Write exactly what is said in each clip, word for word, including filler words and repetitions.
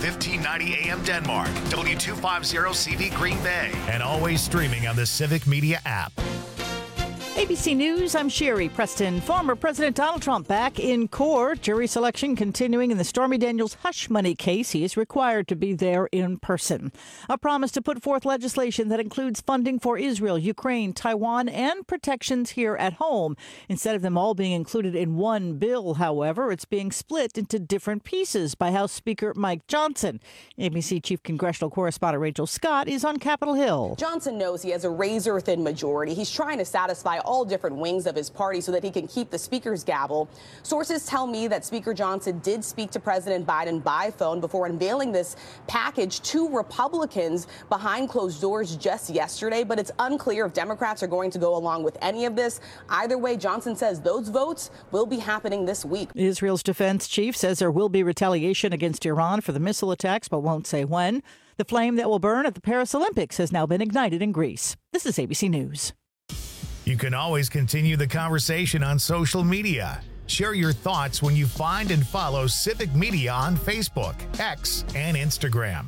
fifteen ninety A M Denmark, W two fifty C V Green Bay, and always streaming on the Civic Media app. A B C News, I'm Sherry Preston. Former President Donald Trump back in court. Jury selection continuing in the Stormy Daniels hush money case. He is required to be there in person. A promise to put forth legislation that includes funding for Israel, Ukraine, Taiwan, and protections here at home. Instead of them all being included in one bill, however, it's being split into different pieces by House Speaker Mike Johnson. A B C Chief Congressional Correspondent Rachel Scott is on Capitol Hill. Johnson knows he has a razor-thin majority. He's trying to satisfy all different wings of his party so that he can keep the speaker's gavel. Sources tell me that Speaker Johnson did speak to President Biden by phone before unveiling this package to Republicans behind closed doors just yesterday, but it's unclear if Democrats are going to go along with any of this. Either way, Johnson says those votes will be happening this week. Israel's defense chief says there will be retaliation against Iran for the missile attacks, but won't say when. The flame that will burn at the Paris Olympics has now been ignited in Greece. This is A B C News. You can always continue the conversation on social media. Share your thoughts when you find and follow Civic Media on Facebook, X, and Instagram.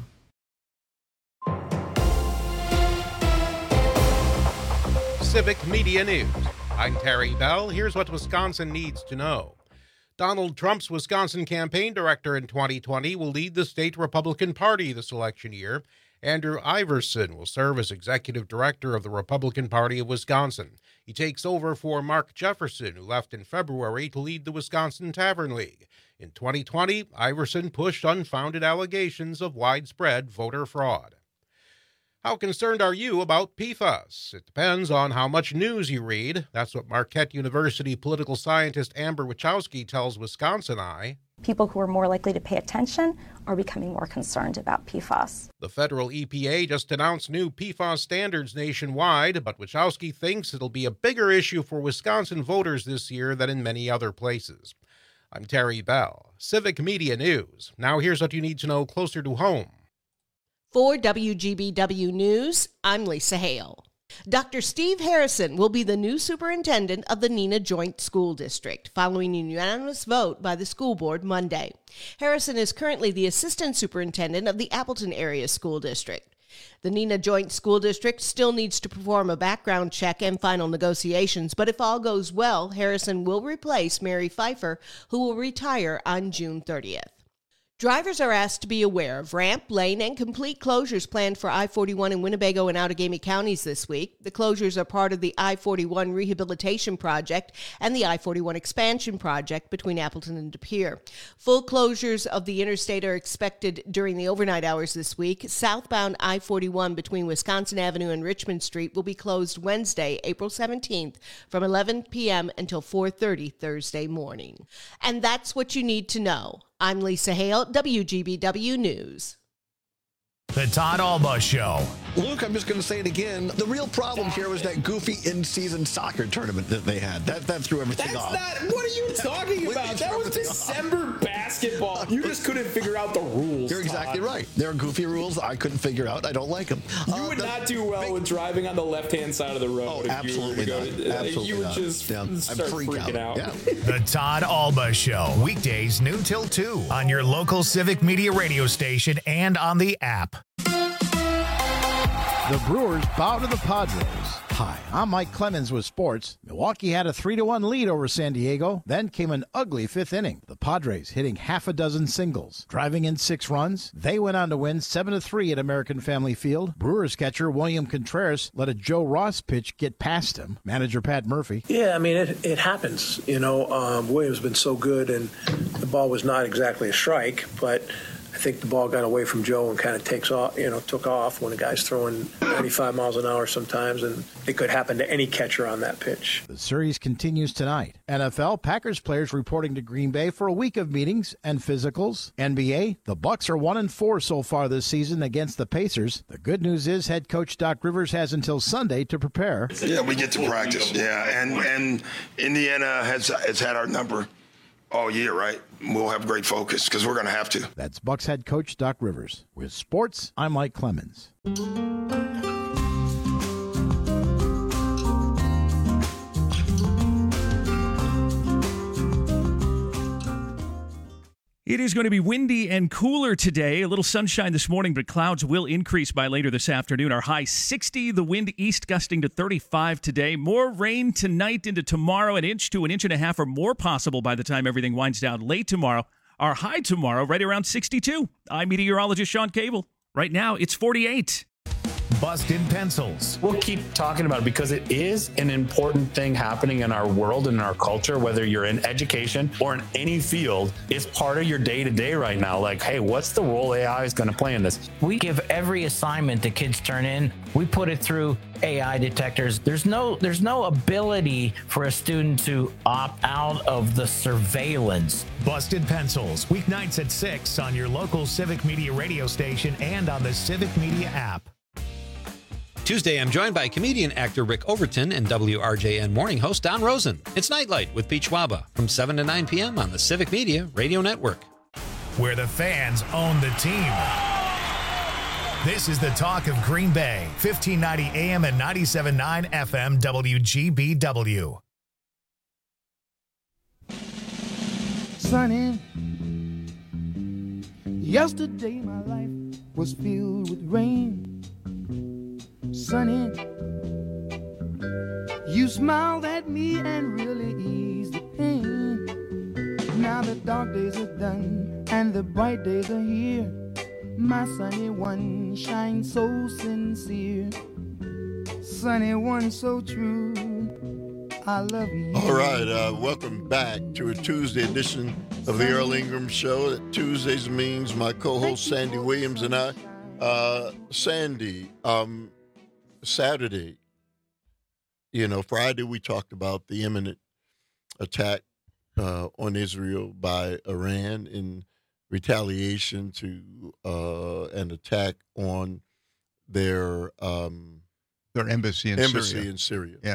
Civic Media News. I'm Terry Bell. Here's what Wisconsin needs to know. Donald Trump's Wisconsin campaign director in twenty twenty will lead the state Republican Party this election year. Andrew Iverson will serve as executive director of the Republican Party of Wisconsin. He takes over for Mark Jefferson, who left in February to lead the Wisconsin Tavern League. In twenty twenty, Iverson pushed unfounded allegations of widespread voter fraud. How concerned are you about P FAS? It depends on how much news you read. That's what Marquette University political scientist Amber Wachowski tells Wisconsin Eye. People who are more likely to pay attention are becoming more concerned about P FAS. The federal E P A just announced new P FAS standards nationwide, but Wachowski thinks it'll be a bigger issue for Wisconsin voters this year than in many other places. I'm Terry Bell, Civic Media News. Now here's what you need to know closer to home. For W G B W News, I'm Lisa Hale. Doctor Steve Harrison will be the new superintendent of the Neenah Joint School District, following a unanimous vote by the school board Monday. Harrison is currently the assistant superintendent of the Appleton Area School District. The Neenah Joint School District still needs to perform a background check and final negotiations, but if all goes well, Harrison will replace Mary Pfeiffer, who will retire on June thirtieth. Drivers are asked to be aware of ramp, lane, and complete closures planned for I forty-one in Winnebago and Outagamie counties this week. The closures are part of the I forty-one Rehabilitation Project and the I forty-one Expansion Project between Appleton and De Pere. Full closures of the interstate are expected during the overnight hours this week. Southbound I forty-one between Wisconsin Avenue and Richmond Street will be closed Wednesday, April seventeenth from eleven p.m. until four thirty Thursday morning. And that's what you need to know. I'm Lisa Hale, W G B W News. The Todd Alba Show. Luke, I'm just going to say it again. The real problem here was that goofy in-season soccer tournament that they had. That that threw everything That's off. Not, what are you talking about? That was December basketball. You just couldn't figure out the rules. You're exactly Todd. right. There are goofy rules I couldn't figure out. I don't like them. You uh, would the, not do well big, with driving on the left-hand side of the road. Oh, if absolutely you were not. to go, Absolutely You would not. just yeah. start freak freaking out. out. Yeah. The Todd Alba Show, weekdays noon till two on your local Civic Media radio station and on the app. The Brewers bow to the Padres. Hi, I'm Mike Clemens with sports. Milwaukee had a three to one lead over San Diego. Then came an ugly fifth inning. The Padres hitting half a dozen singles, driving in six runs. They went on to win seven to three at American Family Field. Brewers catcher William Contreras let a Joe Ross pitch get past him. Manager Pat Murphy. Yeah, I mean, it, it happens. You know, um, Williams been so good, and the ball was not exactly a strike, but I think the ball got away from Joe and kind of takes off, you know, took off when a guy's throwing ninety-five miles an hour sometimes, and it could happen to any catcher on that pitch. The series continues tonight. N F L, Packers players reporting to Green Bay for a week of meetings and physicals. N B A, the Bucks are one and four so far this season against the Pacers. The good news is head coach Doc Rivers has until Sunday to prepare. Yeah, we get to practice. Yeah, and and Indiana has has had our number all year, right? We'll have great focus because we're going to have to. That's Bucks head coach Doc Rivers. With sports, I'm Mike Clemens. It is going to be windy and cooler today. A little sunshine this morning, but clouds will increase by later this afternoon. Our high sixty, the wind east gusting to thirty-five today. More rain tonight into tomorrow, an inch to an inch and a half or more possible by the time everything winds down late tomorrow. Our high tomorrow right around sixty-two. I'm meteorologist Sean Cable. Right now, it's forty-eight. Busted pencils. We'll keep talking about it because it is an important thing happening in our world and in our culture, whether you're in education or in any field. It's part of your day-to-day right now. Like, hey, what's the role A I is going to play in this? We give every assignment the kids turn in, we put it through A I detectors. There's no there's no ability for a student to opt out of the surveillance. Busted Pencils, weeknights at six on your local Civic Media radio station and on the Civic Media app. Tuesday, I'm joined by comedian actor Rick Overton and W R J N morning host Don Rosen. It's Nightlight with Pete Schwaba from seven to nine p.m. on the Civic Media Radio Network. Where the fans own the team. This is the talk of Green Bay, fifteen ninety A M and ninety-seven point nine F M W G B W. Sunny, yesterday my life was filled with rain. Sunny, you smiled at me and really eased the pain. Now the dark days are done and the bright days are here. My sunny one shines so sincere. Sunny one so true, I love you. All right, uh, welcome back to a Tuesday edition of the Earl Ingram Show. Tuesdays means my co-host Sandy Williams and I. Uh, Sandy, um... Saturday, you know, Friday we talked about the imminent attack uh, on Israel by Iran in retaliation to uh, an attack on their um, their embassy in embassy Syria. in Syria. Yeah.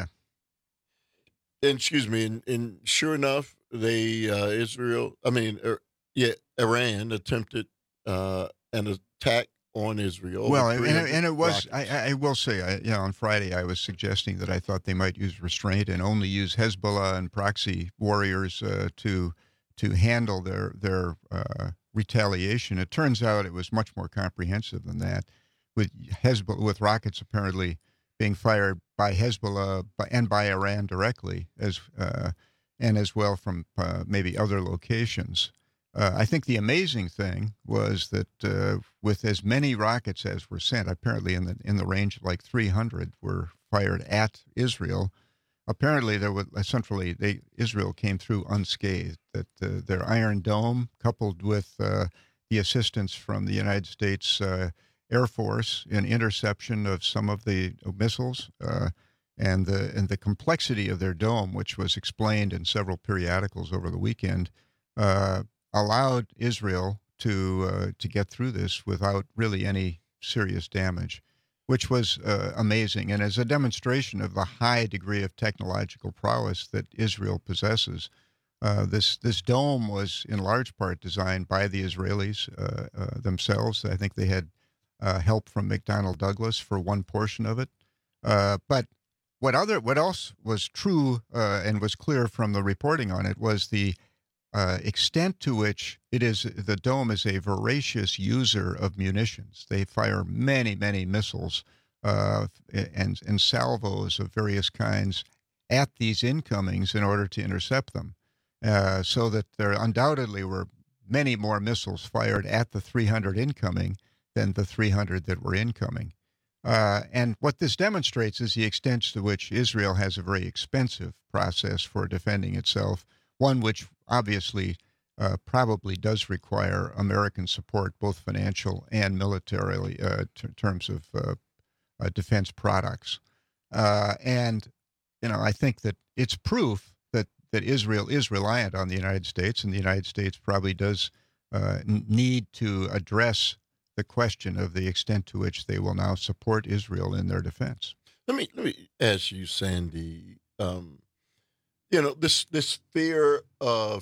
And, excuse me, and, and sure enough, they uh, Israel, I mean, er, yeah, Iran attempted uh, an attack on Israel. Well, and, and it was, I, I will say, I, you know, on Friday I was suggesting that I thought they might use restraint and only use Hezbollah and proxy warriors uh, to to handle their, their uh, retaliation. It turns out it was much more comprehensive than that, with Hezbollah, with rockets apparently being fired by Hezbollah by, and by Iran directly, as uh, and as well from uh, maybe other locations. Uh, I think the amazing thing was that uh, with as many rockets as were sent, apparently in the in the range of like three hundred were fired at Israel. Apparently, there was essentially they Israel came through unscathed. That uh, their Iron Dome, coupled with uh, the assistance from the United States uh, Air Force in interception of some of the missiles, uh, and the and the complexity of their dome, which was explained in several periodicals over the weekend. Uh, allowed Israel to uh, to get through this without really any serious damage, which was uh, amazing. And as a demonstration of the high degree of technological prowess that Israel possesses, uh, this this dome was in large part designed by the Israelis uh, uh, themselves. I think they had uh, help from McDonnell Douglas for one portion of it. Uh, but what other what else was true uh, and was clear from the reporting on it was the Uh, extent to which it is the dome is a voracious user of munitions. They fire many, many missiles uh, and and salvos of various kinds at these incomings in order to intercept them, uh, so that there undoubtedly were many more missiles fired at the three hundred incoming than the three hundred that were incoming. Uh, and what this demonstrates is the extent to which Israel has a very expensive process for defending itself, one which obviously uh, probably does require American support, both financial and militarily, uh, in terms of uh, uh, defense products. Uh, and, you know, I think that it's proof that, that Israel is reliant on the United States, and the United States probably does uh, need to address the question of the extent to which they will now support Israel in their defense. Let me, let me ask you, Sandy, um, you know, this this fear of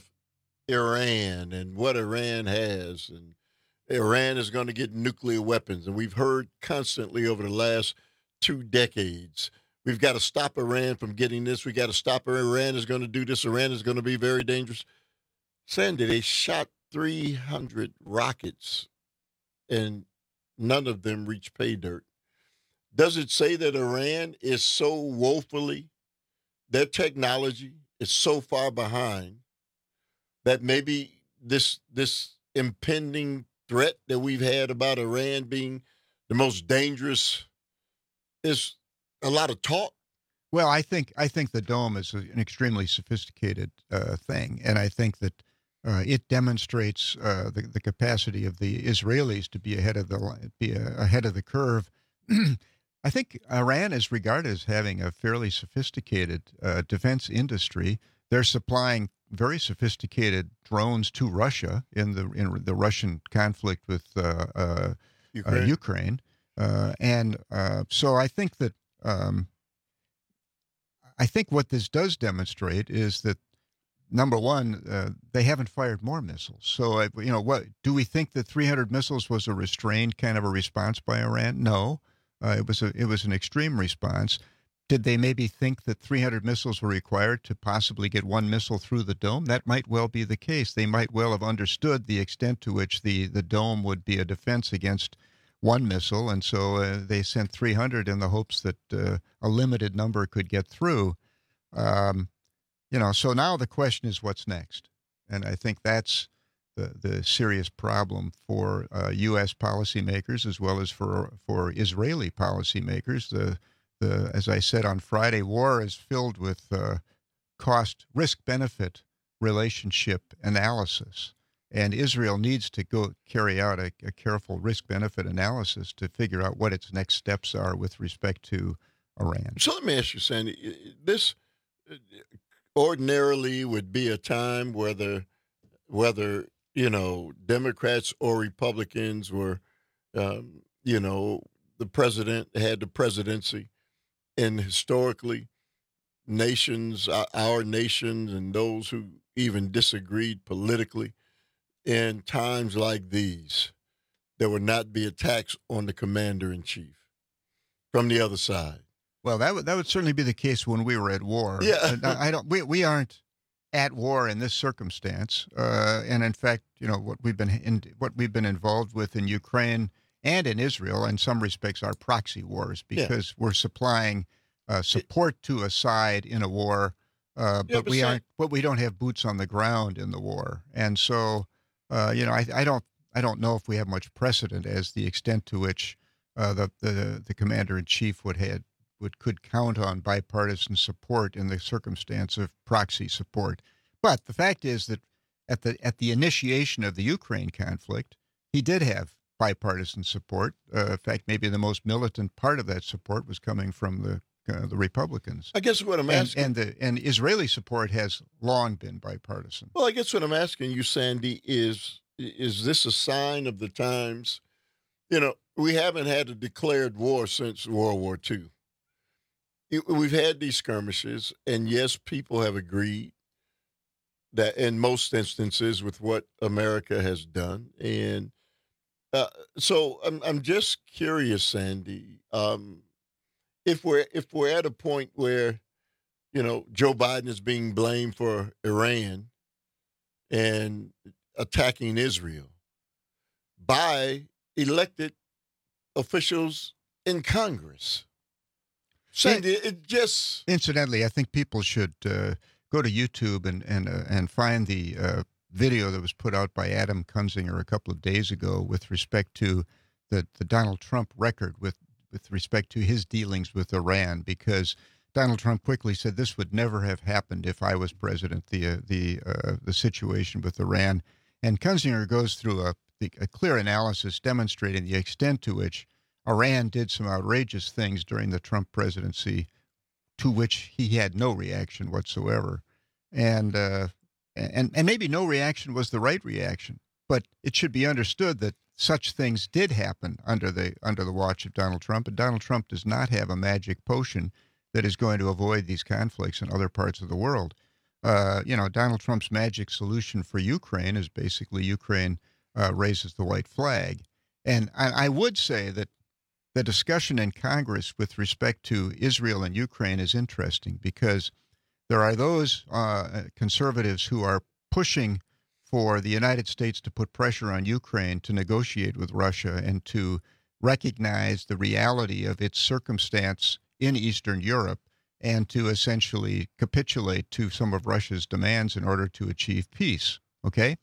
Iran and what Iran has, and Iran is going to get nuclear weapons. And we've heard constantly over the last two decades, we've got to stop Iran from getting this. We got to stop her. Iran is going to do this. Iran is going to be very dangerous. Sandy, they shot three hundred rockets, and none of them reach pay dirt. Does it say that Iran is so woefully, their technology is so far behind that maybe this this impending threat that we've had about Iran being the most dangerous is a lot of talk? Well, I think I think the dome is an extremely sophisticated uh, thing, and I think that uh, it demonstrates uh, the the capacity of the Israelis to be ahead of the be ahead of the curve. I think Iran is regarded as having a fairly sophisticated uh, defense industry. They're supplying very sophisticated drones to Russia in the in the Russian conflict with uh, uh, Ukraine, uh, Ukraine. Uh, and uh, so I think that. Um, I think what this does demonstrate is that, number one, uh, they haven't fired more missiles. So, uh, you know, what do we think that three hundred missiles was a restrained kind of a response by Iran? No, uh, it was a it was an extreme response. Did they maybe think that three hundred missiles were required to possibly get one missile through the dome? That might well be the case. They might well have understood the extent to which the, the dome would be a defense against one missile, and so uh, they sent three hundred in the hopes that uh, a limited number could get through. Um, you know, so now the question is what's next? And I think that's the, the serious problem for uh, U S policymakers as well as for for Israeli policymakers. The the as I said on Friday, war is filled with uh, cost risk benefit relationship analysis. And Israel needs to go carry out a, a careful risk-benefit analysis to figure out what its next steps are with respect to Iran. So let me ask you, Sandy, this ordinarily would be a time whether, whether you know, Democrats or Republicans were, um, you know, the president had the presidency, and historically, nations, our nations, and those who even disagreed politically, in times like these, there would not be attacks on the commander-in-chief from the other side. Well, that would that would certainly be the case when we were at war. Yeah, I, I don't. We we aren't at war in this circumstance, uh, and in fact, you know what we've been in, what we've been involved with in Ukraine and in Israel, in some respects, are proxy wars because yeah. we're supplying uh, support to a side in a war, uh, but, yeah, but we aren't. But we don't have boots on the ground in the war, and so. Uh, you know, I, I don't, I don't know if we have much precedent as the extent to which uh, the, the the commander in chief would had would could count on bipartisan support in the circumstance of proxy support. But the fact is that at the at the initiation of the Ukraine conflict, he did have bipartisan support. Uh, in fact, maybe the most militant part of that support was coming from the uh, the Republicans. I guess what I'm and, asking, and the and Israeli support has long been bipartisan. Well, I guess what I'm asking you, Sandy, is is this a sign of the times? You know, we haven't had a declared war since World War Two. It, we've had these skirmishes, and yes, people have agreed that in most instances with what America has done, and uh, so I'm I'm just curious, Sandy. Um, If we're if we're at a point where, you know, Joe Biden is being blamed for Iran and attacking Israel by elected officials in Congress, Sandy, it, it just incidentally, I think people should uh, go to YouTube and and uh, and find the uh, video that was put out by Adam Kunzinger a couple of days ago with respect to the the Donald Trump record with. with respect to his dealings with Iran, because Donald Trump quickly said this would never have happened if I was president, the uh, the uh, the situation with Iran. And Kunzinger goes through a, a clear analysis demonstrating the extent to which Iran did some outrageous things during the Trump presidency to which he had no reaction whatsoever. And, uh, and, and maybe no reaction was the right reaction, but it should be understood that such things did happen under the under the watch of Donald Trump, and Donald Trump does not have a magic potion that is going to avoid these conflicts in other parts of the world. Uh, you know, Donald Trump's magic solution for Ukraine is basically Ukraine uh, raises the white flag. And I, I would say that the discussion in Congress with respect to Israel and Ukraine is interesting because there are those uh, conservatives who are pushing for the United States to put pressure on Ukraine to negotiate with Russia and to recognize the reality of its circumstance in Eastern Europe and to essentially capitulate to some of Russia's demands in order to achieve peace. Okay?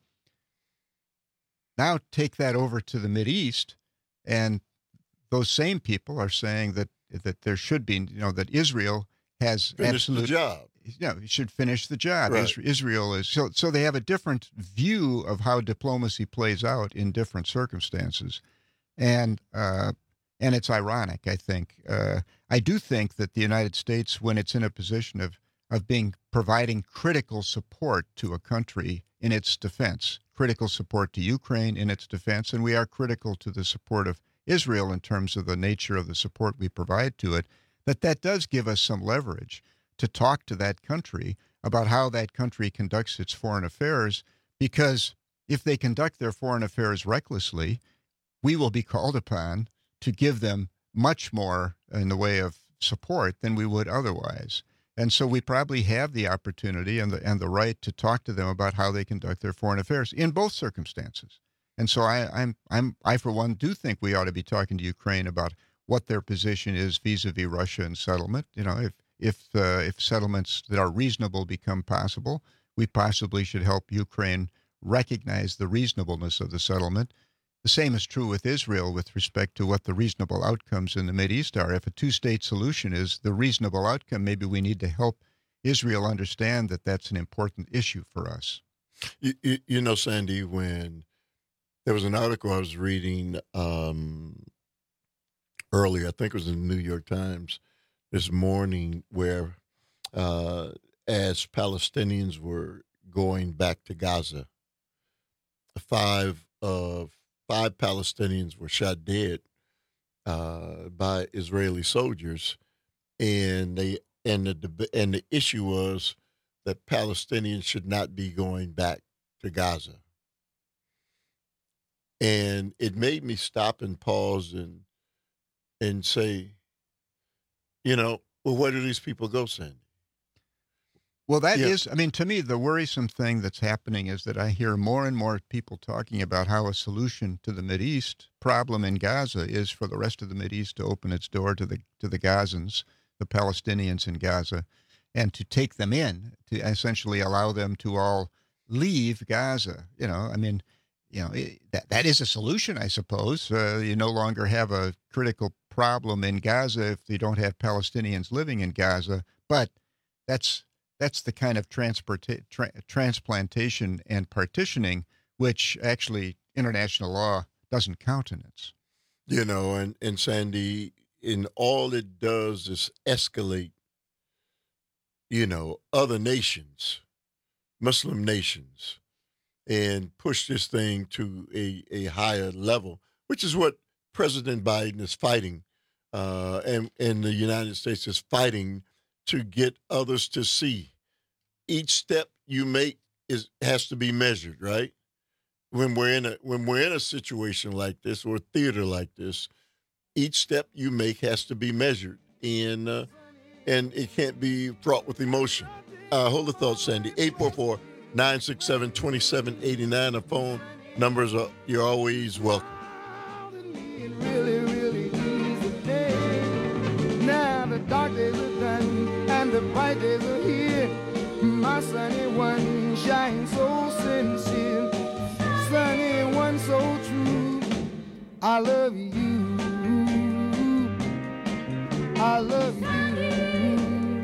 Now take that over to the Mideast, and those same people are saying that that there should be, you know, that Israel has Finish absolute the job. You know, it should finish the job. Right. Is- Israel is so so they have a different view of how diplomacy plays out in different circumstances, and uh, and it's ironic. I think uh, I do think that the United States, when it's in a position of of being providing critical support to a country in its defense, critical support to Ukraine in its defense, and we are critical to the support of Israel in terms of the nature of the support we provide to it, that that does give us some leverage to talk to that country about how that country conducts its foreign affairs, because if they conduct their foreign affairs recklessly, we will be called upon to give them much more in the way of support than we would otherwise. And so we probably have the opportunity and the and the right to talk to them about how they conduct their foreign affairs in both circumstances. And so I, I'm I'm I for one do think we ought to be talking to Ukraine about what their position is vis-a-vis Russia and settlement. You know, if if uh, if settlements that are reasonable become possible, we possibly should help Ukraine recognize the reasonableness of the settlement. The same is true with Israel with respect to what the reasonable outcomes in the Mideast are. If a two-state solution is the reasonable outcome, maybe we need to help Israel understand that that's an important issue for us. You, you, you know, Sandy, when there was an article I was reading um, earlier, I think it was in the New York Times this morning, where uh, as Palestinians were going back to Gaza, five of Five Palestinians were shot dead uh, by Israeli soldiers, and they and the and the issue was that Palestinians should not be going back to Gaza. And it made me stop and pause and and say, you know, well, where do these people go, Sandy? Well, that Yeah. is, I mean, to me, the worrisome thing that's happening is that I hear more and more people talking about how a solution to the Mideast problem in Gaza is for the rest of the Mideast to open its door to the to the Gazans, the Palestinians in Gaza, and to take them in, to essentially allow them to all leave Gaza. You know, I mean, you know, it, that that is a solution, I suppose. Uh, you no longer have a critical problem in Gaza if you don't have Palestinians living in Gaza, but that's That's the kind of transporta- tra- transplantation and partitioning which actually international law doesn't countenance. You know, and, and Sandy, and all it does is escalate, you know, other nations, Muslim nations, and push this thing to a, a higher level, which is what President Biden is fighting, uh, and, and the United States is fighting to get others to see. Each step you make is has to be measured, right? When we're in a when we're in a situation like this or a theater like this, each step you make has to be measured, and uh, and it can't be fraught with emotion. Uh, hold the thought, Sandy. eight four four, nine six seven, two seven eight nine. The phone numbers are you're always welcome. Really, really easy day. Now the dark days are done and the bright days are here. My sunny one shines so sincere, sunny one so true. I love you, I love you.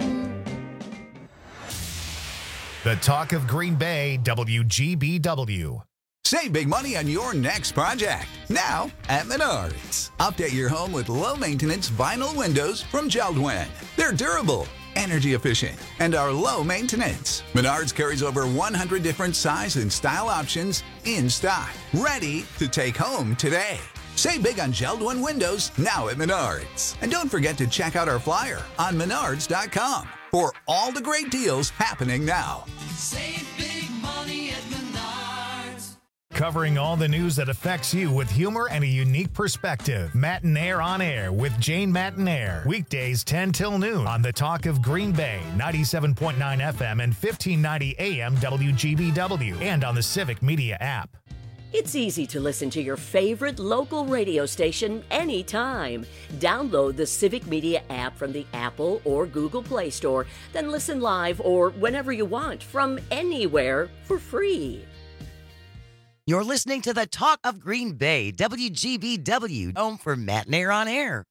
The Talk of Green Bay, W G B W. Save big money on your next project, now at Menards. Update your home with low-maintenance vinyl windows from Jeld-Wen. They're durable, energy efficient, and are low maintenance. Menards carries over one hundred different size and style options in stock, ready to take home today. Save big on Jeld-Wen windows now at Menards. And don't forget to check out our flyer on menards dot com for all the great deals happening now. Save big money at Menards. covering all the news that affects you with humor and a unique perspective. Matinaire on Air with Jane Matinaire. Weekdays ten till noon on the Talk of Green Bay, ninety-seven point nine F M and fifteen ninety A M W G B W, and on the Civic Media app. It's easy to listen to your favorite local radio station anytime. Download the Civic Media app from the Apple or Google Play Store, then listen live or whenever you want from anywhere for free. You're listening to the Talk of Green Bay, W G B W, home for Matinaire on Air.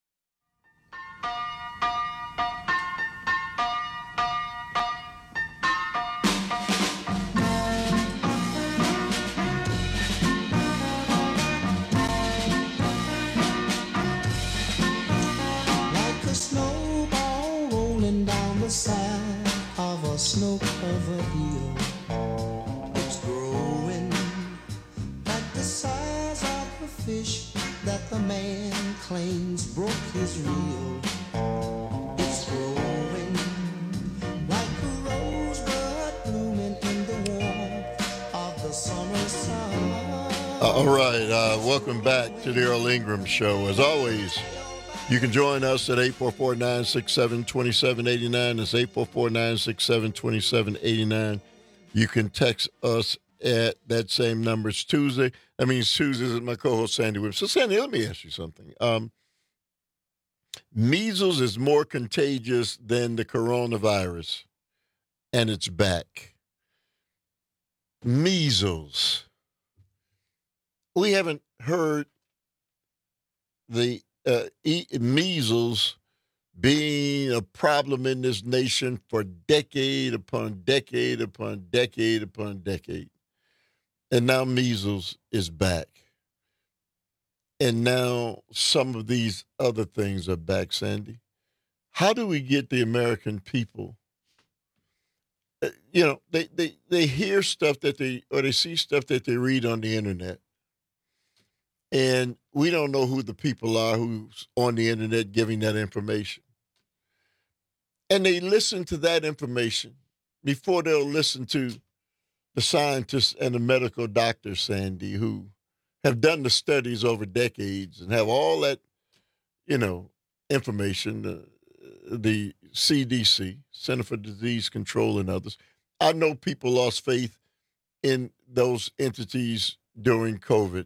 Side of a snow-covered hill, it's growing like the size of a fish that the man claims broke his reel. It's growing like a rosebud blooming in the warmth of the summer sun. Uh, all right, uh, welcome back to the Earl Ingram Show. As always, you can join us at eight four four, nine six seven, two seven eight nine. That's eight four four, nine six seven, two seven eight nine. You can text us at that same number. It's Tuesday. That means Tuesdays is my co-host, Sandy Williams. So, Sandy, let me ask you something. Um, measles is more contagious than the coronavirus, and it's back. Measles. We haven't heard the Uh, e- measles being a problem in this nation for decade upon decade upon decade upon decade. And now measles is back. And now some of these other things are back, Sandy. How do we get the American people, uh, you know, they, they, they hear stuff that they, or they see stuff that they read on the internet. And we don't know who the people are who's on the internet giving that information. And they listen to that information before they'll listen to the scientists and the medical doctors, Sandy, who have done the studies over decades and have all that, you know, information, uh, the C D C, Center for Disease Control, and others. I know people lost faith in those entities during COVID.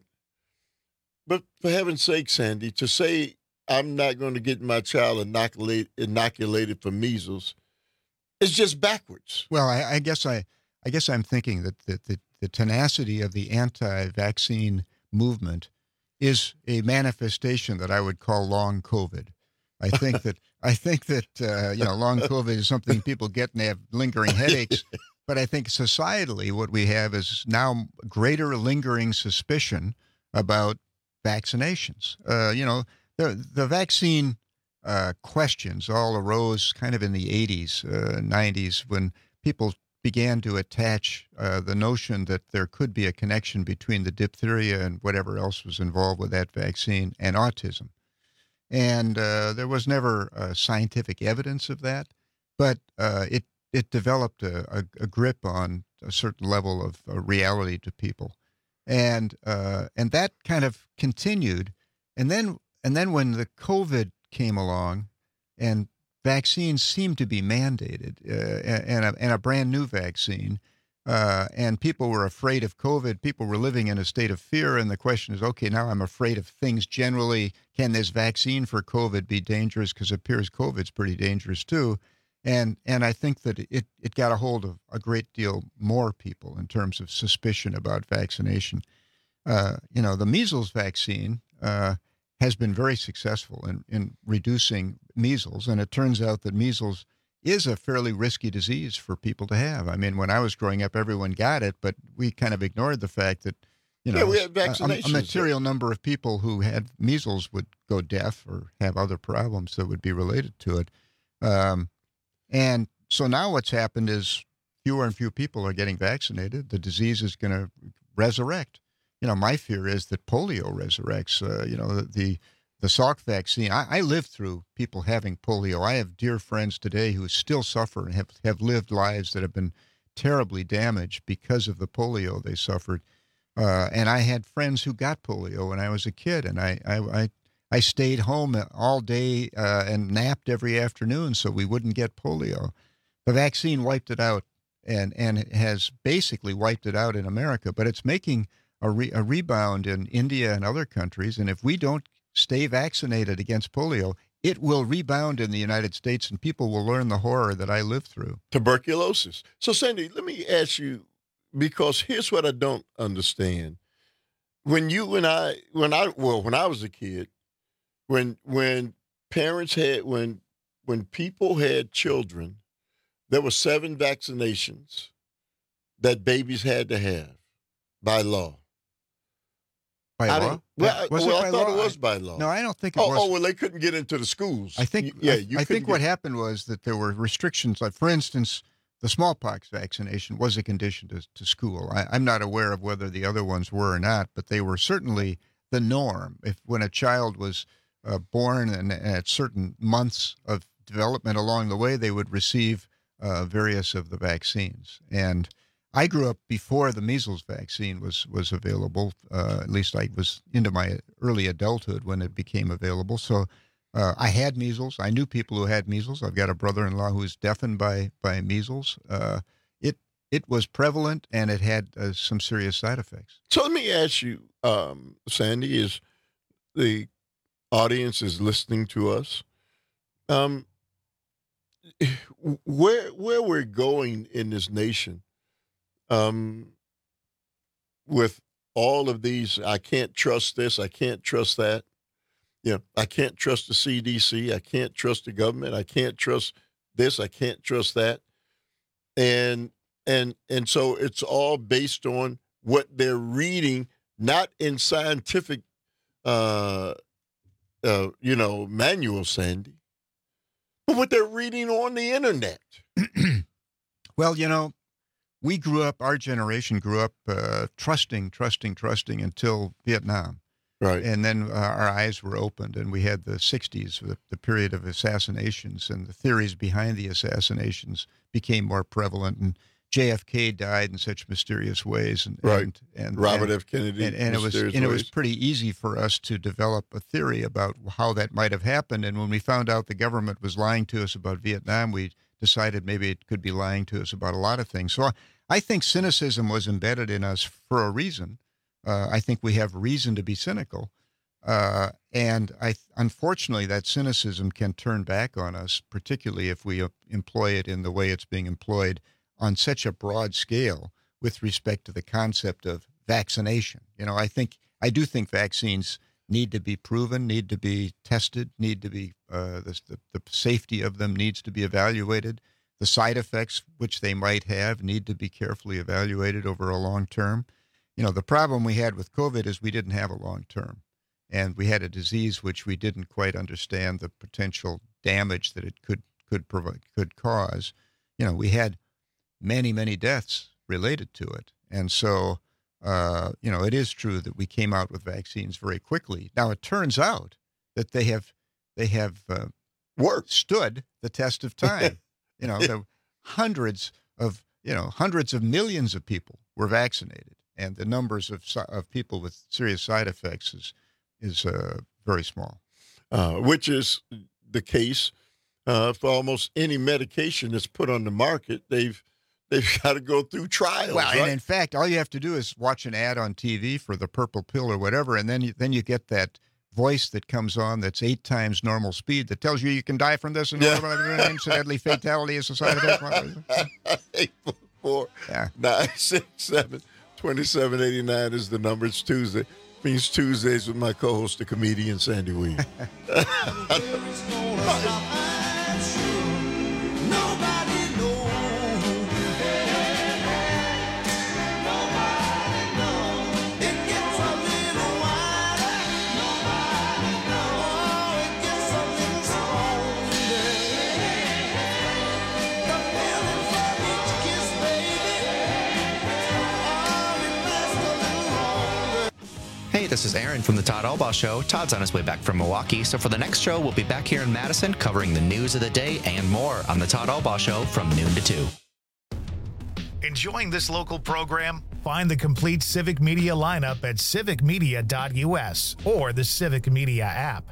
But for heaven's sake, Sandy, to say I'm not going to get my child inoculate, inoculated for measles is just backwards. Well, I, I guess I, I guess I'm thinking that the, the, the tenacity of the anti-vaccine movement is a manifestation that I would call long COVID. I think that I think that uh, you know, long COVID is something people get and they have lingering headaches. But I think societally, what we have is now greater lingering suspicion about vaccinations. Uh, you know, the the vaccine uh, questions all arose kind of in the eighties, uh, nineties, when people began to attach uh, the notion that there could be a connection between the diphtheria and whatever else was involved with that vaccine and autism. And uh, there was never uh, scientific evidence of that, but uh, it it developed a, a, a grip on a certain level of uh, reality to people. And uh, and that kind of continued, and then and then when the COVID came along, and vaccines seemed to be mandated, uh, and a, and a brand new vaccine, uh, and people were afraid of COVID. People were living in a state of fear, and the question is, okay, now I'm afraid of things generally. Can this vaccine for COVID be dangerous? Because it appears COVID's pretty dangerous too. And and I think that it, it got a hold of a great deal more people in terms of suspicion about vaccination. Uh, you know, the measles vaccine uh, has been very successful in, in reducing measles. And it turns out that measles is a fairly risky disease for people to have. I mean, when I was growing up, everyone got it, but we kind of ignored the fact that, you know, yeah, we had a, vaccinations. a material number of people who had measles would go deaf or have other problems that would be related to it. Um, And so now what's happened is fewer and fewer people are getting vaccinated. The disease is going to resurrect. You know, my fear is that polio resurrects. Uh, you know, the, the the Salk vaccine. I, I lived through people having polio. I have dear friends today who still suffer and have, have lived lives that have been terribly damaged because of the polio they suffered. Uh, and I had friends who got polio when I was a kid, and I I, I, I stayed home all day uh, and napped every afternoon so we wouldn't get polio. The vaccine wiped it out, and, and it has basically wiped it out in America, but it's making a, re, a rebound in India and other countries, and if we don't stay vaccinated against polio, it will rebound in the United States, and people will learn the horror that I lived through. Tuberculosis. So, Sandy, let me ask you, because here's what I don't understand. When you and I, when I, well, when I was a kid, when when parents had, when when people had children, there were seven vaccinations that babies had to have by law. By I law? Well, Was well it by I thought law? it was by law. No, I don't think it oh, was. Oh, well, they couldn't get into the schools. I think, You- yeah, I, you I couldn't think what get- happened was that there were restrictions. Like, for instance, the smallpox vaccination was a condition to, to school. I, I'm not aware of whether the other ones were or not, but they were certainly the norm. If when a child was uh, born and at certain months of development along the way, they would receive uh, various of the vaccines. And I grew up before the measles vaccine was was available. Uh, at least I was into my early adulthood when it became available. So uh, I had measles. I knew people who had measles. I've got a brother-in-law who is deafened by by measles. Uh, it it was prevalent, and it had uh, some serious side effects. So let me ask you, um, Sandy, is the audience is listening to us. Um, where where we're going in this nation, um, with all of these, I can't trust this, I can't trust that. You know, I can't trust the C D C, I can't trust the government, I can't trust this, I can't trust that, and and and so it's all based on what they're reading, not in scientific, uh, uh, you know, manuals, Sandy, but what they're reading on the internet. Well, you know, we grew up, our generation grew up uh, trusting, trusting, trusting until Vietnam. Right. And then uh, our eyes were opened, and we had the sixties, the, the period of assassinations, and the theories behind the assassinations became more prevalent. And J F K died in such mysterious ways. And, Right. And, and Robert and, F. Kennedy, And, and it was mysterious and it was ways. pretty easy for us to develop a theory about how that might have happened. And when we found out the government was lying to us about Vietnam, we decided maybe it could be lying to us about a lot of things. So I, I think cynicism was embedded in us for a reason. Uh, I think we have reason to be cynical. Uh, and I, unfortunately, that cynicism can turn back on us, particularly if we uh, employ it in the way it's being employed on such a broad scale with respect to the concept of vaccination. You know, I think, I do think vaccines need to be proven, need to be tested, need to be, uh, the, the, the safety of them needs to be evaluated. The side effects which they might have need to be carefully evaluated over a long term. You know, the problem we had with COVID is we didn't have a long term. And we had a disease which we didn't quite understand the potential damage that it could could provide, could cause. You know, we had many, many deaths related to it. And so, uh, you know, it is true that we came out with vaccines very quickly. Now, it turns out that they have they have uh, worked, stood the test of time. You know, the hundreds of, you know, hundreds of millions of people were vaccinated, and the numbers of si- of people with serious side effects is is uh, very small. Uh, which is the case uh, for almost any medication that's put on the market. They've they've got to go through trials. Well, right? and in fact, all you have to do is watch an ad on T V for the purple pill or whatever, and then you, then you get that voice that comes on that's eight times normal speed that tells you you can die from this and Yeah. whatever. Incidentally, fatality is a side effect. eight four four, Yeah. nine six seven, two seven eight nine is the number. It's Tuesday. Means Tuesdays with my co-host, the comedian Sandy Williams. Hey, this is Aaron from the Todd Albaugh Show. Todd's on his way back from Milwaukee, so for the next show, we'll be back here in Madison covering the news of the day and more on the Todd Albaugh Show from noon to two. Enjoying this local program? Find the complete Civic Media lineup at civic media dot u s or the Civic Media app.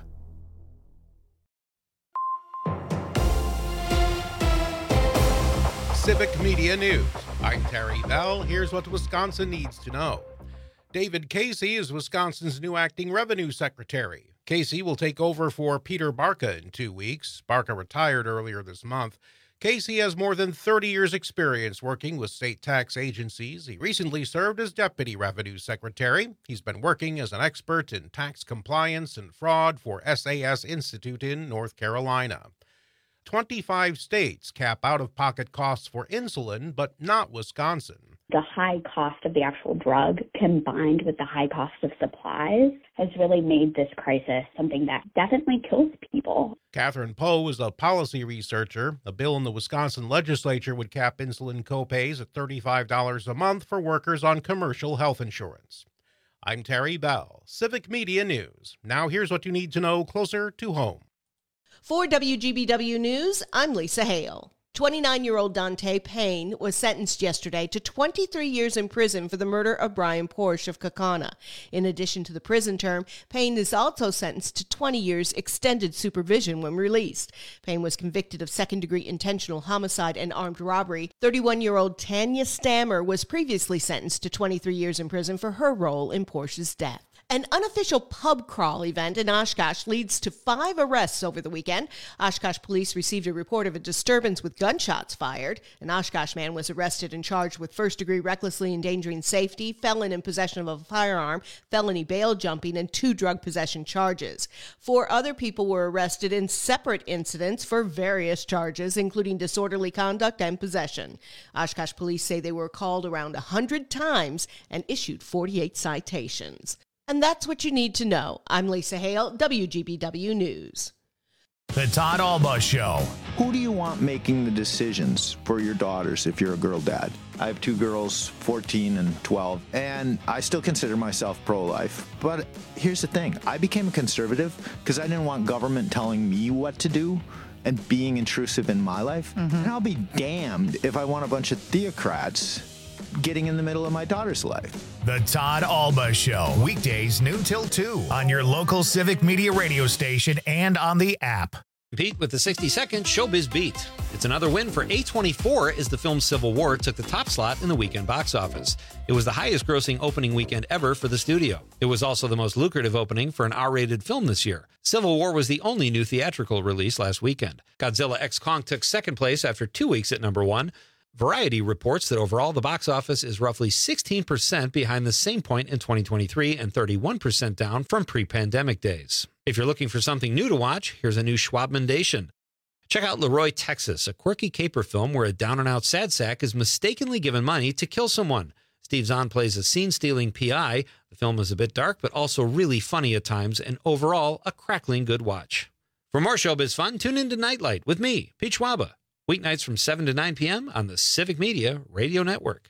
Civic Media News. I'm Terry Bell. Here's what Wisconsin needs to know. David Casey is Wisconsin's new acting revenue secretary. Casey will take over for Peter Barca in two weeks. Barca retired earlier this month. Casey has more than thirty years' experience working with state tax agencies. He recently served as Deputy Revenue Secretary. He's been working as an expert in tax compliance and fraud for S A S Institute in North Carolina. twenty-five states cap out-of-pocket costs for insulin, but not Wisconsin. The high cost of the actual drug combined with the high cost of supplies has really made this crisis something that definitely kills people. Catherine Poe is a policy researcher. A bill in the Wisconsin legislature would cap insulin copays at thirty-five dollars a month for workers on commercial health insurance. I'm Terry Bell, Civic Media News. Now here's what you need to know closer to home. For W G B W News, I'm Lisa Hale. twenty-nine-year-old Dante Payne was sentenced yesterday to twenty-three years in prison for the murder of Brian Porsche of Kaukauna. In addition to the prison term, Payne is also sentenced to twenty years extended supervision when released. Payne was convicted of second-degree intentional homicide and armed robbery. thirty-one-year-old Tanya Stammer was previously sentenced to twenty-three years in prison for her role in Porsche's death. An unofficial pub crawl event in Oshkosh leads to five arrests over the weekend. Oshkosh police received a report of a disturbance with gunshots fired. An Oshkosh man was arrested and charged with first-degree recklessly endangering safety, felon in possession of a firearm, felony bail jumping, and two drug possession charges. Four other people were arrested in separate incidents for various charges, including disorderly conduct and possession. Oshkosh police say they were called around one hundred times and issued forty-eight citations. And that's what you need to know. I'm Lisa Hale, W G B W News. The Todd Alba Show. Who do you want making the decisions for your daughters if you're a girl dad? I have two girls, fourteen and twelve, and I still consider myself pro-life. But here's the thing. I became a conservative because I didn't want government telling me what to do and being intrusive in my life. Mm-hmm. And I'll be damned if I want a bunch of theocrats getting in the middle of my daughter's life. The Todd Alba Show, weekdays noon till two on your local Civic Media radio station and on the app. Pete with the sixty second Showbiz Beat. It's another win for A twenty-four as the film Civil War took the top slot in the weekend box office. It was the highest grossing opening weekend ever for the studio. It was also the most lucrative opening for an R-rated film this year. Civil War was the only new theatrical release last weekend. Godzilla X Kong took second place after two weeks at number one. Variety reports that overall the box office is roughly sixteen percent behind the same point in twenty twenty-three and thirty-one percent down from pre-pandemic days. If you're looking for something new to watch, here's a new Schwabmendation. Check out Leroy, Texas, a quirky caper film where a down-and-out sad sack is mistakenly given money to kill someone. Steve Zahn plays a scene-stealing P I. The film is a bit dark, but also really funny at times, and overall, a crackling good watch. For more showbiz fun, tune in to Nightlight with me, Pete Schwaba. Weeknights from seven to nine p.m. on the Civic Media Radio Network.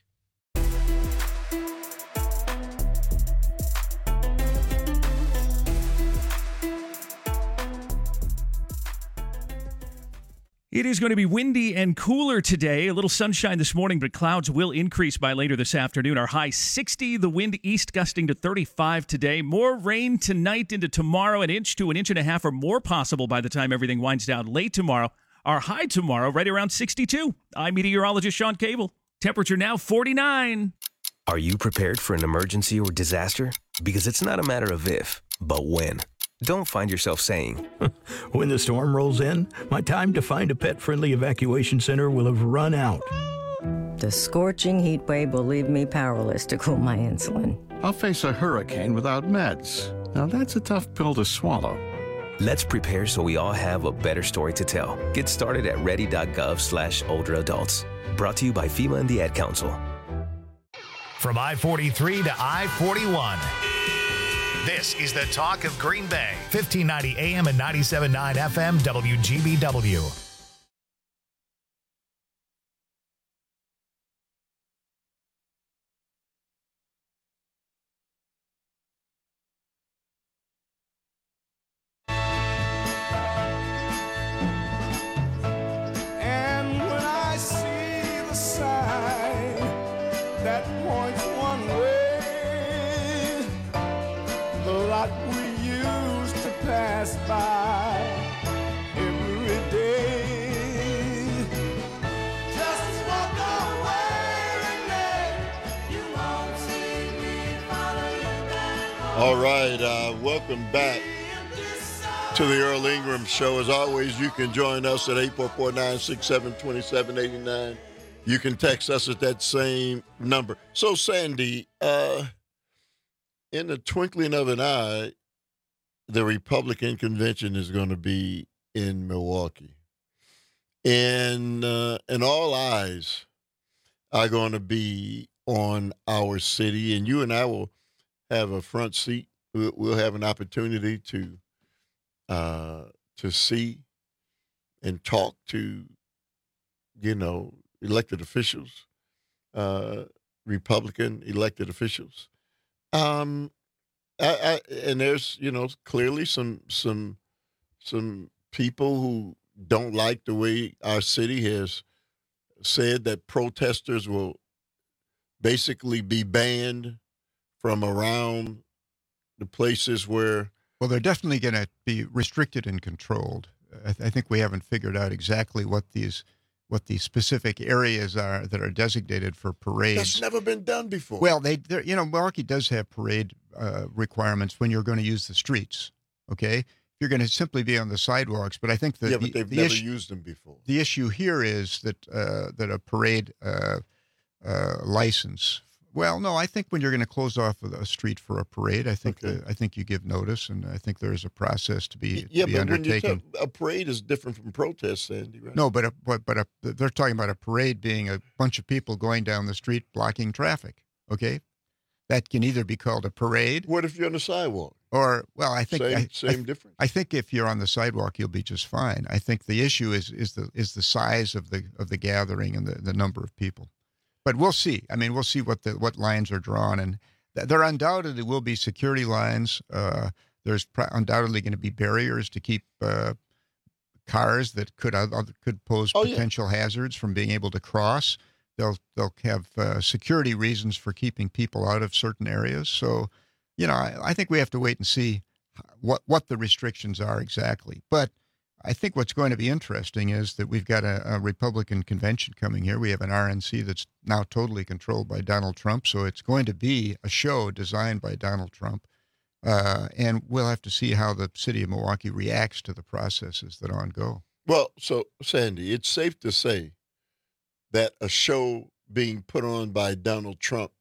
It is going to be windy and cooler today. A little sunshine this morning, but clouds will increase by later this afternoon. Our high sixty, the wind east gusting to thirty-five today. More rain tonight into tomorrow, an inch to an inch and a half or more possible by the time everything winds down late tomorrow. Our high tomorrow, right around sixty-two. I'm meteorologist Sean Cable. Temperature now forty-nine. Are you prepared for an emergency or disaster? Because it's not a matter of if, but when. Don't find yourself saying, when the storm rolls in, my time to find a pet-friendly evacuation center will have run out. The scorching heat wave will leave me powerless to cool my insulin. I'll face a hurricane without meds. Now that's a tough pill to swallow. Let's prepare so we all have a better story to tell. Get started at ready.gov slash older adults. Brought to you by FEMA and the Ad Council. From I forty-three to I forty-one. This is the Talk of Green Bay, fifteen ninety A M and ninety-seven point nine F M W G B W. And when I see the sign that points one by every day. Just walk away, Renee. You won't see me follow you back. All right, uh, welcome back to the Earl Ingram Show. As always, you can join us at eight four four, nine six seven, two seven eight nine. You can text us at that same number. So, Sandy, uh, in the twinkling of an eye, the Republican convention is going to be in Milwaukee. And, uh, and all eyes are going to be on our city. And you and I will have a front seat. We'll, we'll have an opportunity to uh, to see and talk to, you know, elected officials, uh, Republican elected officials. Um, I, I, and there's, you know, clearly some some some people who don't like the way our city has said that protesters will basically be banned from around the places where. Well, they're definitely going to be restricted and controlled. I, th- I think we haven't figured out exactly what these what the specific areas are that are designated for parades. That's never been done before. Well, they, you know, Milwaukee does have parade uh, requirements when you're going to use the streets. Okay, you're going to simply be on the sidewalks. But I think that yeah, the, but they've the never issue, used them before. The issue here is that uh, that a parade uh, uh, license. Well, no, I think when you're going to close off a street for a parade, I think Okay. the, I think you give notice, and I think there is a process to be, Yeah, to be but when you undertaken. talk, a parade is different from protest, Sandy, right? No, but a, but but a, they're talking about a parade being a bunch of people going down the street blocking traffic. Okay, that can either be called a parade. What if you're on the sidewalk? Or well, I think Same- I, same I, difference. I think if you're on the sidewalk, you'll be just fine. I think the issue is is the is the size of the of the gathering and the, the number of people. But we'll see. I mean, we'll see what the what lines are drawn, and th- there undoubtedly will be security lines. Uh, there's pr- undoubtedly going to be barriers to keep uh, cars that could uh, could pose Oh, yeah. potential hazards from being able to cross. They'll they'll have uh, security reasons for keeping people out of certain areas. So, you know, I, I think we have to wait and see what what the restrictions are exactly. But I think what's going to be interesting is that we've got a, a Republican convention coming here. We have an R N C that's now totally controlled by Donald Trump. So it's going to be a show designed by Donald Trump. Uh, and we'll have to see how the city of Milwaukee reacts to the processes that on go. Well, so, Sandy, it's safe to say that a show being put on by Donald Trump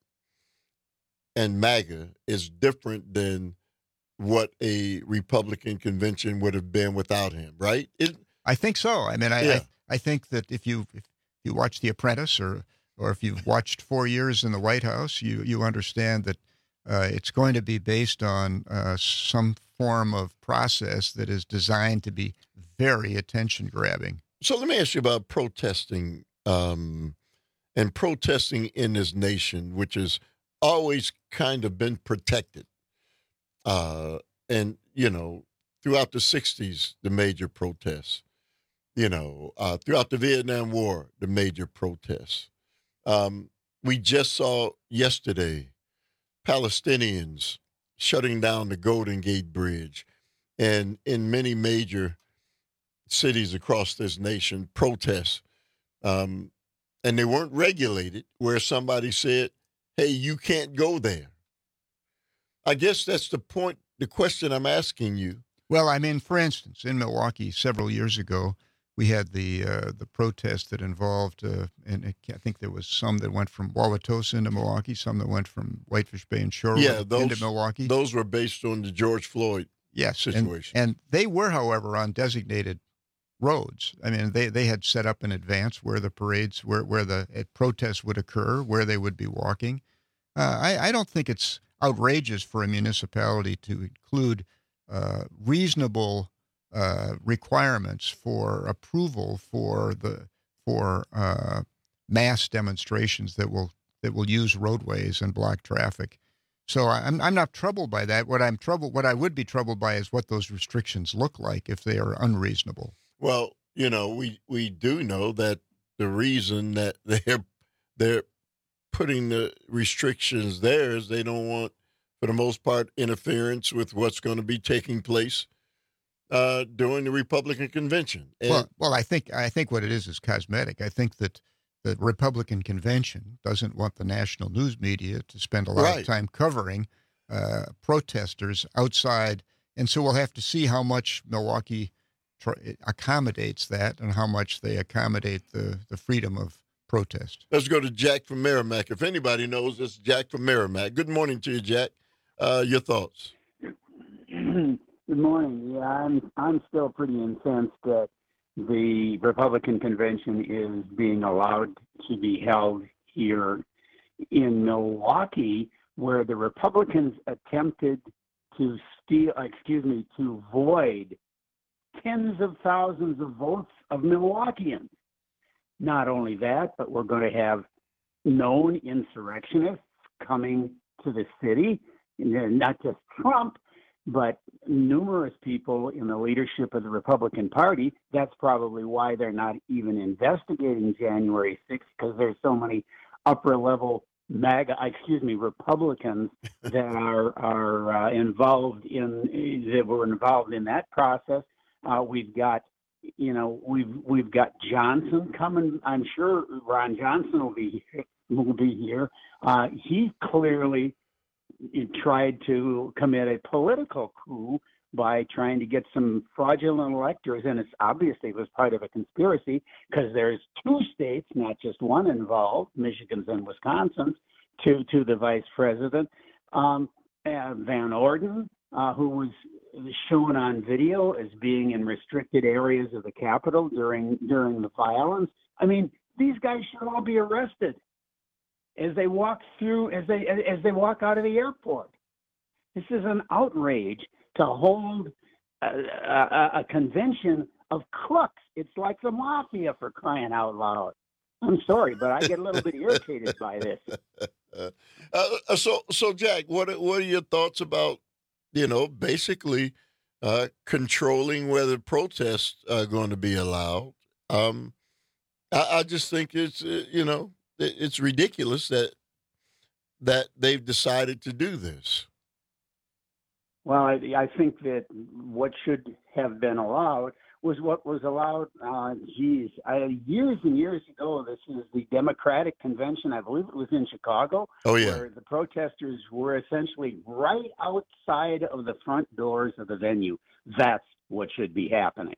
and MAGA is different than what a Republican convention would have been without him, right? It, I think so. I mean, I, Yeah. I I think that if you if you watch The Apprentice or or if you've watched four years in the White House, you you understand that uh, it's going to be based on uh, some form of process that is designed to be very attention grabbing. So let me ask you about protesting um, and protesting in this nation, which has always kind of been protected. Uh, and, you know, throughout the sixties, the major protests, you know, uh, throughout the Vietnam War, the major protests. Um, we just saw yesterday Palestinians shutting down the Golden Gate Bridge, and in many major cities across this nation, protests. Um, and they weren't regulated, where somebody said, hey, you can't go there. I guess that's the point, the question I'm asking you. Well, I mean, for instance, in Milwaukee several years ago, we had the uh, the protest that involved, uh, and it, I think there was some that went from Wauwatosa into Milwaukee, some that went from Whitefish Bay and Shorewood Yeah, those, into Milwaukee. Those were based on the George Floyd yes, and- situation. And, they were, however, on designated roads. I mean, they, they had set up in advance where the parades, where, where the uh, protests would occur, where they would be walking. Uh, I, I don't think it's outrageous for a municipality to include uh, reasonable uh, requirements for approval for the for uh, mass demonstrations that will that will use roadways and block traffic. So I'm I'm not troubled by that. What I'm troubled, what I would be troubled by is what those restrictions look like if they are unreasonable. Well, you know, we, we do know that the reason that they're they're putting the restrictions there is they don't want, for the most part, interference with what's going to be taking place uh, during the Republican convention. And well, well, I think I think what it is is cosmetic. I think that the Republican convention doesn't want the national news media to spend a lot Right. of time covering uh, protesters outside, and so we'll have to see how much Milwaukee tr- accommodates that and how much they accommodate the, the freedom of protest. Let's go to Jack from Merrimack. If anybody knows, it's Jack from Merrimack. Good morning to you, Jack. Uh, your thoughts? Good morning. Yeah, I'm I'm still pretty incensed that the Republican convention is being allowed to be held here in Milwaukee, where the Republicans attempted to steal, excuse me, to void tens of thousands of votes of Milwaukeeans. Not only that, but we're going to have known insurrectionists coming to the city, not just Trump, but numerous people in the leadership of the Republican Party. That's probably why they're not even investigating January sixth, because there's so many upper-level MAGA, excuse me, Republicans that are are uh, involved in that were involved in that process. Uh, we've got, you know, we've we've got Johnson coming. I'm sure Ron Johnson will be will be here. Uh, he clearly tried to commit a political coup by trying to get some fraudulent electors, and it's obviously it was part of a conspiracy because there's two states, not just one, involved, Michigan's and Wisconsin's, to to the vice president. Um, uh, Van Orden, uh, who was shown on video as being in restricted areas of the Capitol during during the violence. I mean, these guys should all be arrested as they walk through, as they as they walk out of the airport. This is an outrage to hold a, a, a convention of crooks. It's like the mafia, for crying out loud. I'm sorry, but I get a little bit irritated by this. Uh, so, so Jack, what are- what are your thoughts about, you know, basically uh, controlling whether protests are going to be allowed? Um, I, I just think it's uh, you know it, it's ridiculous that that they've decided to do this. Well, I, I think that what should have been allowed was what was allowed, uh, geez, I, years and years ago. This is the Democratic Convention. I believe it was in Chicago. Oh, yeah. Where the protesters were essentially right outside of the front doors of the venue. That's what should be happening.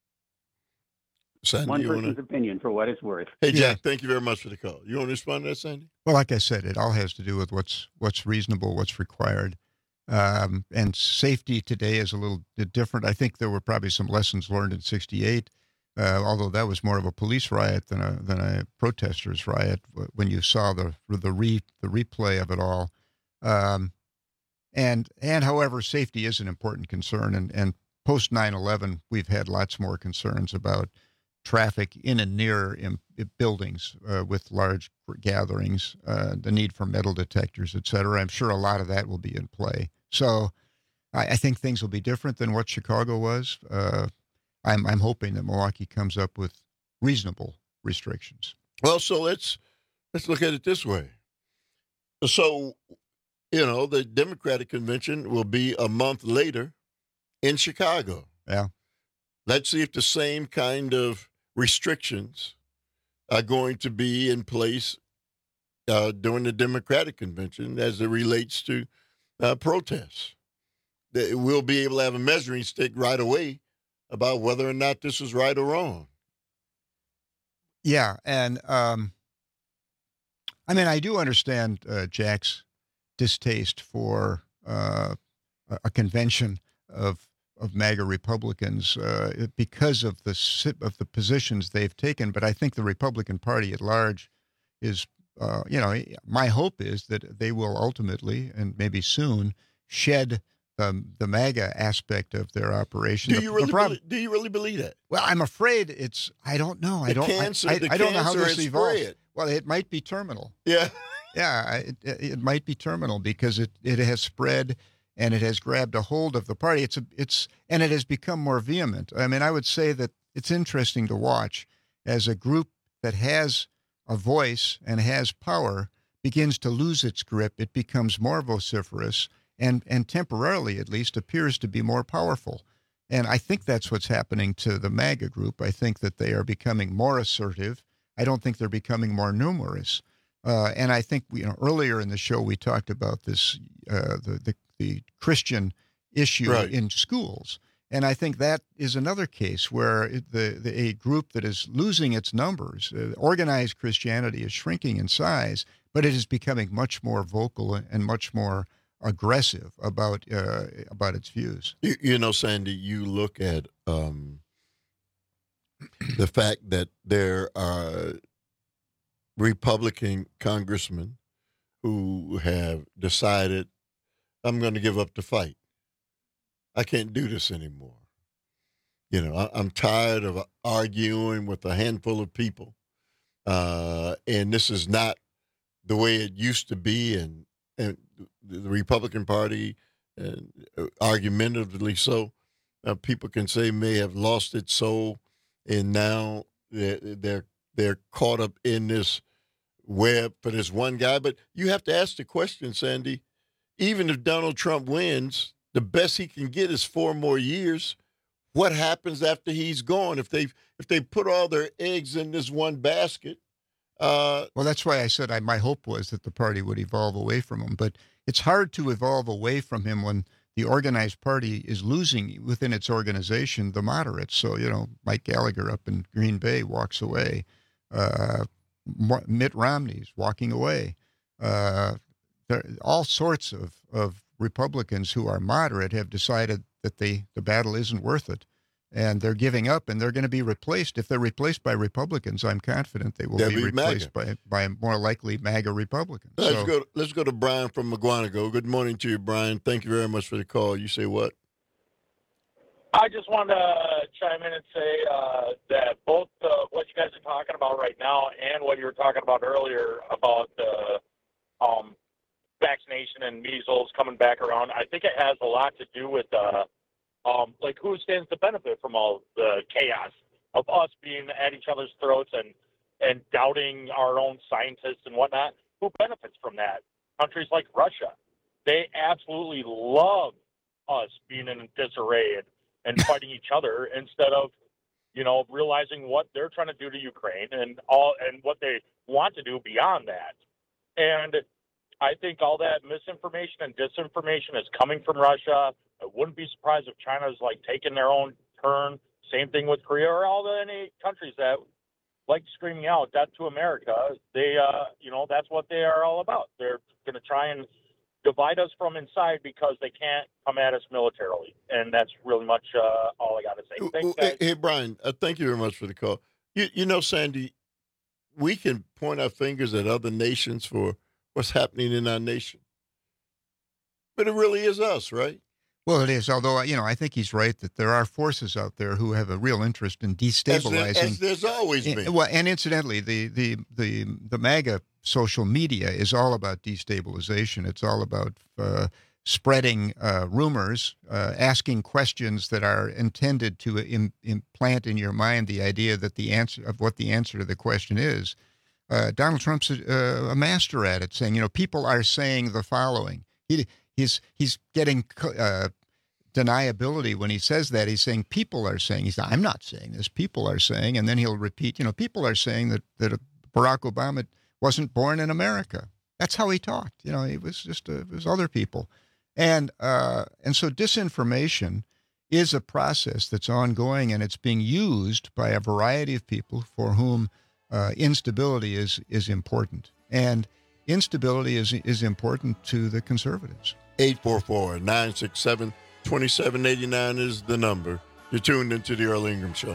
Sandy, One you person's wanna- opinion for what it's worth. Hey, Jack, thank you very much for the call. You want to respond to that, Sandy? Well, like I said, it all has to do with what's what's reasonable, what's required. Um, and safety today is a little bit different. I think there were probably some lessons learned in sixty-eight, uh, although that was more of a police riot than a than a protesters riot. When you saw the the re the replay of it all, um, and and however, safety is an important concern. And and post nine eleven, we've had lots more concerns about traffic in and near in, in buildings uh, with large gatherings, uh, the need for metal detectors, et cetera. I'm sure a lot of that will be in play. So I, I think things will be different than what Chicago was. Uh, I'm, I'm hoping that Milwaukee comes up with reasonable restrictions. Well, so let's let's look at it this way. So, you know, the Democratic convention will be a month later in Chicago. Yeah. Let's see if the same kind of restrictions are going to be in place uh, during the Democratic convention as it relates to uh, protests. That we'll be able to have a measuring stick right away about whether or not this is right or wrong. Yeah, and um, I mean, I do understand uh, Jack's distaste for uh, a- a convention of of MAGA Republicans uh, because of the si- of the positions they've taken. But I think the Republican Party at large is, uh, you know, my hope is that they will ultimately and maybe soon shed the the MAGA aspect of their operation. Do The- you the really problem- belie- do you really believe that? Well, I'm afraid it's. I don't know. I The don't. I- cancer- I, the I don't know how cancer this has evolves. spread. Well, it might be terminal. Yeah. Yeah, I- it, it might be terminal because it, it has spread and it has grabbed a hold of the party. It's a, it's and it has become more vehement. I mean, I would say that it's interesting to watch as a group that has a voice and has power begins to lose its grip. It becomes more vociferous and and temporarily, at least, appears to be more powerful. And I think that's what's happening to the MAGA group. I think that they are becoming more assertive. I don't think they're becoming more numerous. Uh, and I think, you know, earlier in the show, we talked about this, uh, the, the, the Christian issue Right. in schools. And I think that is another case where the, the a group that is losing its numbers, uh, organized Christianity is shrinking in size, but it is becoming much more vocal and much more aggressive about uh, about its views. You, you know, Sandy, you look at um, the fact that there are Republican congressmen who have decided, I'm going to give up the fight. I can't do this anymore. You know, I, I'm tired of arguing with a handful of people. Uh, and this is not the way it used to be. And, and the Republican Party, and argumentatively so, uh, people can say may have lost its soul. And now they're, they're, they're caught up in this web for this one guy. But you have to ask the question, Sandy, even if Donald Trump wins, the best he can get is four more years. What happens after he's gone? If they if they put all their eggs in this one basket, uh, well, that's why I said I, my hope was that the party would evolve away from him. But it's hard to evolve away from him when the organized party is losing within its organization the moderates. So, you know, Mike Gallagher up in Green Bay walks away. Uh, Mitt Romney's walking away. Uh, there, all sorts of, of Republicans who are moderate have decided that they, the battle isn't worth it, and they're giving up, and they're going to be replaced. If they're replaced by Republicans, I'm confident they will They'll be, be replaced by, by more likely MAGA Republicans. let's So- go. Let's go to Brian from McGuanago. Good morning to you, Brian. Thank you very much for the call. You say what? I just wanted to chime in and say uh, that both uh, what you guys are talking about right now and what you were talking about earlier about the um, vaccination and measles coming back around, I think it has a lot to do with uh, um, like who stands to benefit from all the chaos of us being at each other's throats and and doubting our own scientists and whatnot. Who benefits from that? Countries like Russia, they absolutely love us being in disarray and, and fighting each other instead of, you know, realizing what they're trying to do to Ukraine and all and what they want to do beyond that. And I think all that misinformation and disinformation is coming from Russia. I wouldn't be surprised if China's like taking their own turn. Same thing with Korea or all the any countries that like screaming out death to America. They, uh, you know, that's what they are all about. They're going to try and divide us from inside because they can't come at us militarily. And that's really much uh, all I got to say. Thanks, guys. Hey, hey, Brian, uh, thank you very much for the call. You, you know, Sandy, we can point our fingers at other nations for what's happening in our nation. But it really is us, right? Well, it is. Although, you know, I think he's right that there are forces out there who have a real interest in destabilizing. As, there, as there's always and, been. Well, and incidentally, the, the, the, the MAGA social media is all about destabilization. It's all about uh, spreading uh, rumors, uh, asking questions that are intended to im- implant in your mind the idea that the answer of what the answer to the question is. Uh, Donald Trump's a, a master at it, saying, you know, people are saying the following. He he's he's getting uh, deniability when he says that. He's saying people are saying. He's I'm not saying this. People are saying, and then he'll repeat, you know, people are saying that that Barack Obama wasn't born in America. That's how he talked. You know, it was just a, it was other people, and uh, and so disinformation is a process that's ongoing, and it's being used by a variety of people for whom uh, instability is is important, and instability is is important to the conservatives. eight four four, nine six seven, two seven eight nine is the number. You're tuned into the Earl Ingram Show.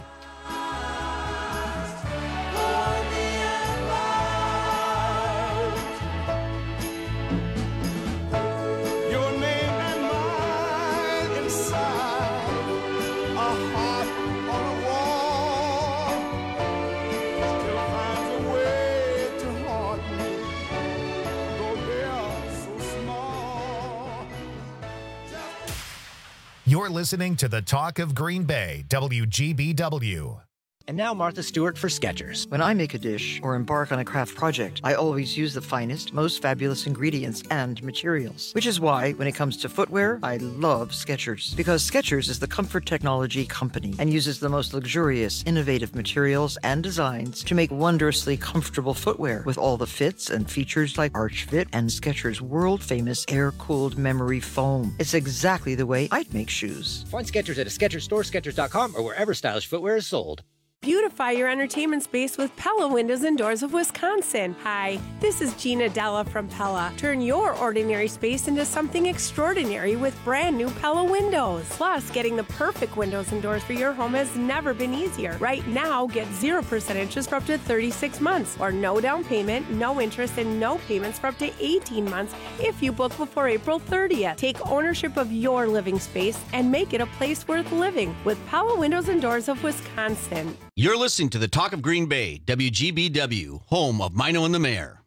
You're listening to the Talk of Green Bay, W G B W. And now Martha Stewart for Skechers. When I make a dish or embark on a craft project, I always use the finest, most fabulous ingredients and materials. Which is why, when it comes to footwear, I love Skechers. Because Skechers is the comfort technology company and uses the most luxurious, innovative materials and designs to make wondrously comfortable footwear with all the fits and features like Arch Fit and Skechers' world-famous air-cooled memory foam. It's exactly the way I'd make shoes. Find Skechers at a Skechers store, Skechers dot com, or wherever stylish footwear is sold. Beautify your entertainment space with Pella Windows and Doors of Wisconsin. Hi, this is Gina Della from Pella. Turn your ordinary space into something extraordinary with brand new Pella windows. Plus, getting the perfect windows and doors for your home has never been easier. Right now, get zero percent interest for up to thirty-six months, or no down payment, no interest, and no payments for up to eighteen months if you book before April thirtieth. Take ownership of your living space and make it a place worth living with Pella Windows and Doors of Wisconsin. You're listening to the Talk of Green Bay, W G B W, home of Mino and the Mayor.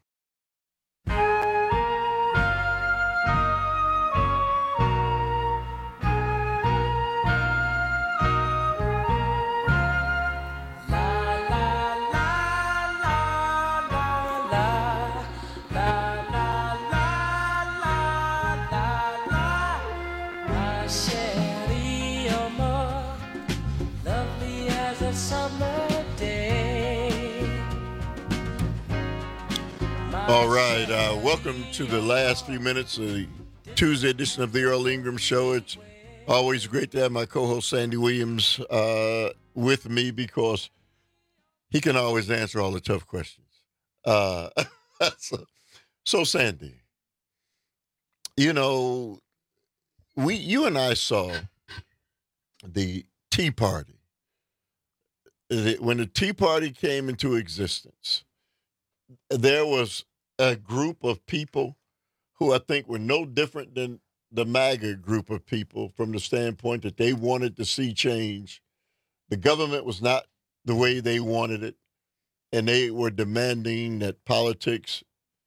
All right, uh, welcome to the last few minutes of the Tuesday edition of the Earl Ingram Show. It's always great to have my co-host Sandy Williams uh, with me because he can always answer all the tough questions. Uh, so, so, Sandy, you know, we, you and I saw the Tea Party. When the Tea Party came into existence, there was a group of people who I think were no different than the MAGA group of people from the standpoint that they wanted to see change. The government was not the way they wanted it, and they were demanding that politics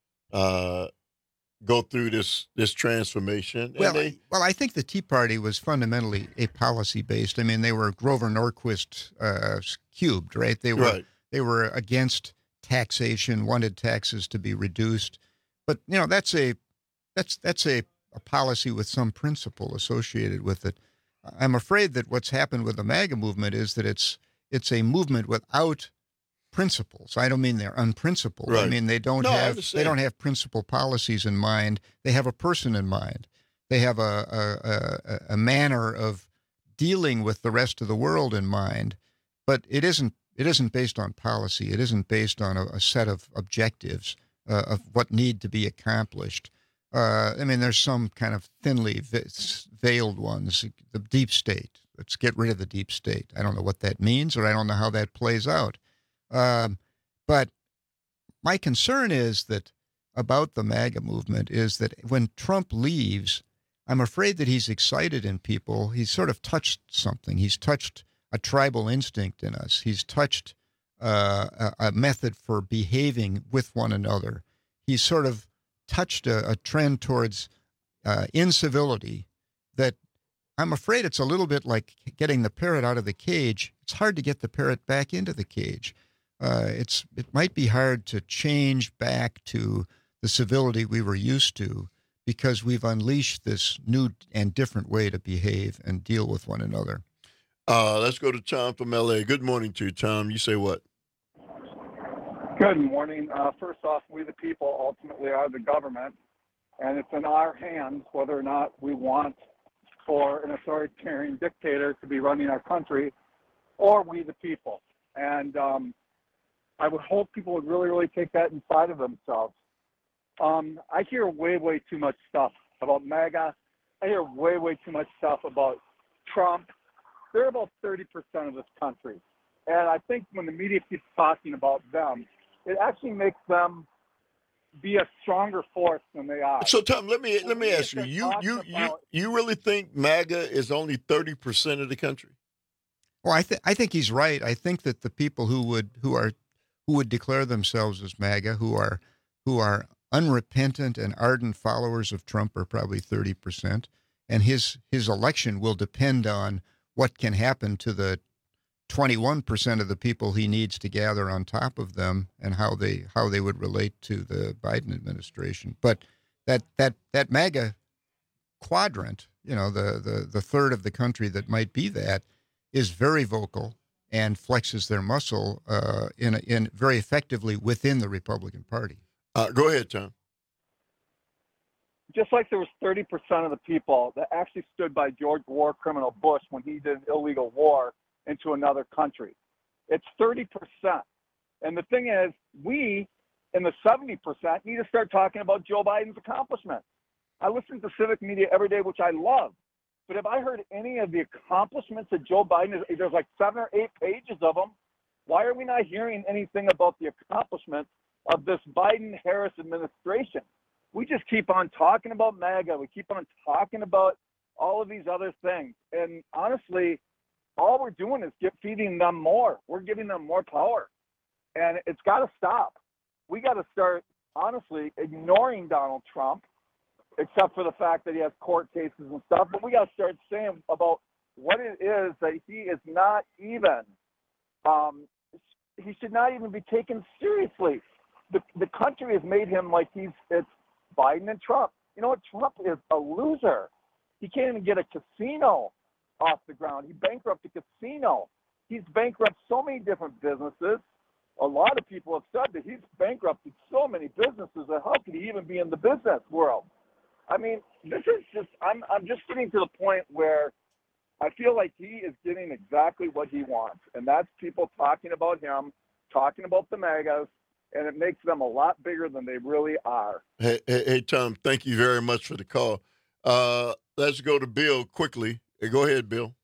uh, go through this this transformation. Well, they, well, I think the Tea Party was fundamentally a policy-based. I mean, they were Grover Norquist uh, cubed, right? They were right. They were against taxation, wanted taxes to be reduced, but you know that's a that's that's a, a policy with some principle associated with it. I'm afraid that what's happened with the MAGA movement is that it's it's a movement without principles. I don't mean they're unprincipled. Right. I mean they don't No, I have understand. they don't have principal policies in mind. They have a person in mind. They have a a, a, a manner of dealing with the rest of the world in mind, but it isn't. It isn't based on policy. It isn't based on a, a set of objectives uh, of what need to be accomplished. Uh, I mean, there's some kind of thinly veiled ones. The deep state. Let's get rid of the deep state. I don't know what that means, or I don't know how that plays out. Um, but my concern is that about the MAGA movement is that when Trump leaves, I'm afraid that he's excited in people. He's sort of touched something. He's touched a tribal instinct in us. He's touched uh, a, a method for behaving with one another. He's sort of touched a, a trend towards uh, incivility that I'm afraid it's a little bit like getting the parrot out of the cage. It's hard to get the parrot back into the cage. Uh, it's it might be hard to change back to the civility we were used to because we've unleashed this new and different way to behave and deal with one another. Uh, let's go to Tom from L A. Good morning to you, Tom. You say what? Good morning. Uh, first off, we the people ultimately are the government, and it's in our hands whether or not we want for an authoritarian dictator to be running our country or we the people. And um, I would hope people would really, really take that inside of themselves. Um, I hear way, way too much stuff about MAGA. I hear way, way too much stuff about Trump. They're about thirty percent of this country. And I think when the media keeps talking about them, it actually makes them be a stronger force than they are. So, Tom, let me let me ask you: you you you you really think MAGA is only thirty percent of the country? Well, I think I think he's right. I think that the people who would who are who would declare themselves as MAGA, who are who are unrepentant and ardent followers of Trump, are probably thirty percent, and his his election will depend on what can happen to the twenty-one percent of the people he needs to gather on top of them and how they how they would relate to the Biden administration. But that that that MAGA quadrant, you know, the the the third of the country that might be that, is very vocal and flexes their muscle uh, in in very effectively within the Republican Party. Uh, go ahead, Tom. Just like there was thirty percent of the people that actually stood by George war criminal Bush when he did an illegal war into another country. It's thirty percent. And the thing is, we in the seventy percent need to start talking about Joe Biden's accomplishments. I listen to civic media every day, which I love. But if I heard any of the accomplishments that Joe Biden is, there's like seven or eight pages of them, why are we not hearing anything about the accomplishments of this Biden-Harris administration? We just keep on talking about MAGA. We keep on talking about all of these other things. And honestly, all we're doing is get feeding them more. We're giving them more power. And it's got to stop. We got to start, honestly, ignoring Donald Trump, except for the fact that he has court cases and stuff. But we got to start saying about what it is that he is not even, um, he should not even be taken seriously. The, the country has made him like he's, it's Biden and Trump. You know what? Trump is a loser. He can't even get a casino off the ground. He bankrupted a casino. He's bankrupted so many different businesses. A lot of people have said that he's bankrupted so many businesses that how could he even be in the business world? I mean, this is just, I'm, I'm just getting to the point where I feel like he is getting exactly what he wants. And that's people talking about him, talking about the MAGAs, and it makes them a lot bigger than they really are. Hey, hey, hey Tom, thank you very much for the call. Uh, let's go to Bill quickly. Hey, go ahead, Bill.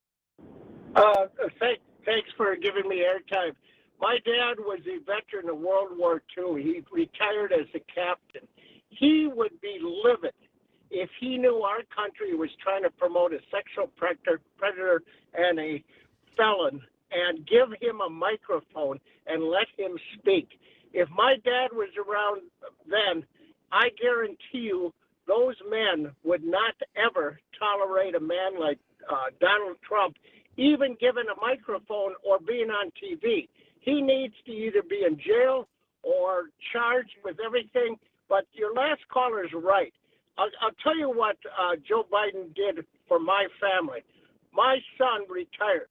Uh, thank, thanks for giving me airtime. My dad was a veteran of World War Two. He retired as a captain. He would be livid if he knew our country was trying to promote a sexual predator, predator and a felon and give him a microphone and let him speak. If my dad was around then, I guarantee you those men would not ever tolerate a man like uh, Donald Trump, even given a microphone or being on T V. He needs to either be in jail or charged with everything. But your last caller is right. I'll, I'll tell you what uh, Joe Biden did for my family. My son retired,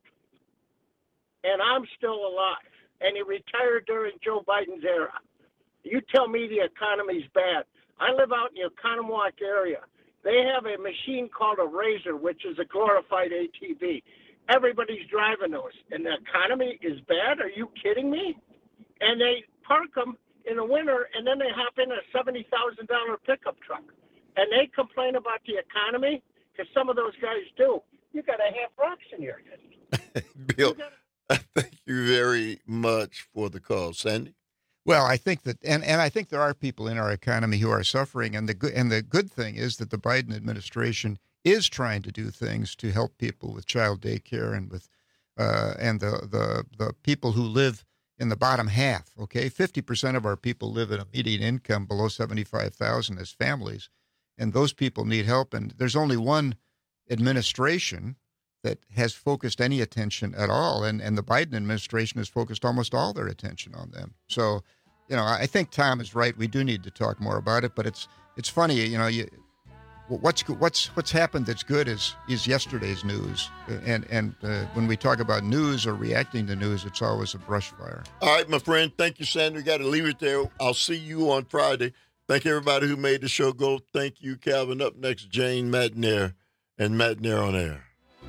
and I'm still alive. And he retired during Joe Biden's era. You tell me the economy's bad. I live out in the Oconomowoc area. They have a machine called a Razor, which is a glorified A T V. Everybody's driving those, and the economy is bad? Are you kidding me? And they park them in the winter, and then they hop in a seventy thousand dollars pickup truck. And they complain about the economy, because some of those guys do. You got to have rocks in your head. Bill, thank you very much for the call. Sandy? Well, I think that, and, and I think there are people in our economy who are suffering, and the good and the good thing is that the Biden administration is trying to do things to help people with child daycare and with uh, and the, the the people who live in the bottom half. Okay, fifty percent of our people live at a median income below seventy-five thousand as families, and those people need help. And there's only one administration that has focused any attention at all, and and the Biden administration has focused almost all their attention on them. So, you know, I think Tom is right. We do need to talk more about it, but it's it's funny, you know, you. What's what's what's happened that's good is is yesterday's news, and and uh, when we talk about news or reacting to news, it's always a brush fire. All right, my friend. Thank you, Sandy. We got to leave it there. I'll see you on Friday. Thank everybody who made the show go. Thank you, Calvin. Up next, Jane McNair and McNair on Air.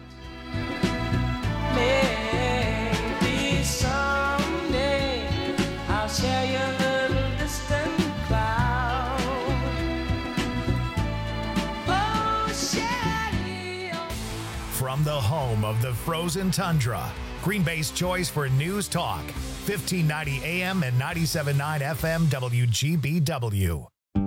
Maybe someday I'll share your little distant cloud. From the home of the frozen tundra, Green Bay's choice for news talk, fifteen ninety A M and ninety-seven point nine F M W G B W.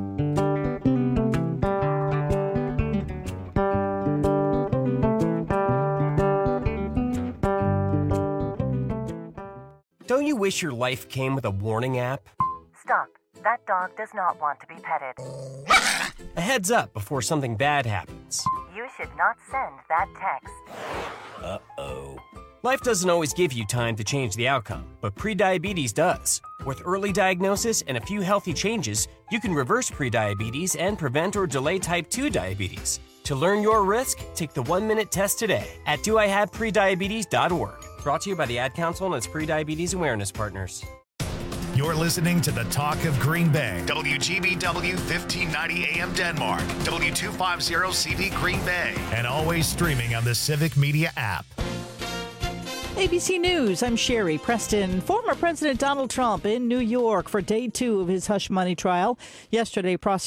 Don't you wish your life came with a warning app? Stop. That dog does not want to be petted. A heads up before something bad happens. You should not send that text. Uh-oh. Life doesn't always give you time to change the outcome, but prediabetes does. With early diagnosis and a few healthy changes, you can reverse prediabetes and prevent or delay type two diabetes. To learn your risk, take the one-minute test today at do I have prediabetes dot org. Brought to you by the Ad Council and its prediabetes awareness partners. You're listening to the Talk of Green Bay. W G B W fifteen ninety A M Denmark. W two fifty C V Green Bay. And always streaming on the Civic Media app. A B C News, I'm Sherry Preston. Former President Donald Trump in New York for day two of his hush money trial. Yesterday, prosecutors